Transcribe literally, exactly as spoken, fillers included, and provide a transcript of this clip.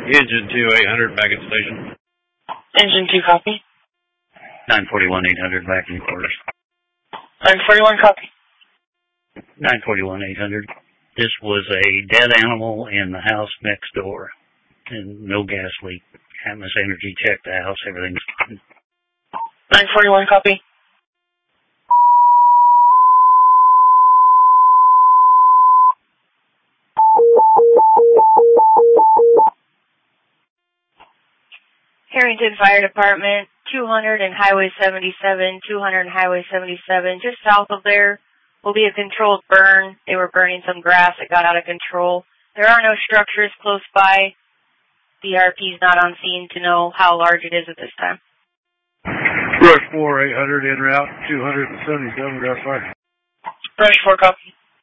Engine two eight hundred back at station. Engine two, copy. nine forty-one eight hundred back in quarters. nine forty-one, copy. nine forty-one eight hundred. This was a dead animal in the house next door. And no gas leak. Atmos Energy checked the house. Everything's fine. nine forty-one, copy. Harrington Fire Department, two hundred and Highway seventy-seven, two hundred and Highway seventy-seven. Just south of there will be a controlled burn. They were burning some grass. It got out of control. There are no structures close by. The R P is not on scene to know how large it is at this time. Rush four eight hundred en route, two hundred seventy-seven, grass fire. Rush four, copy.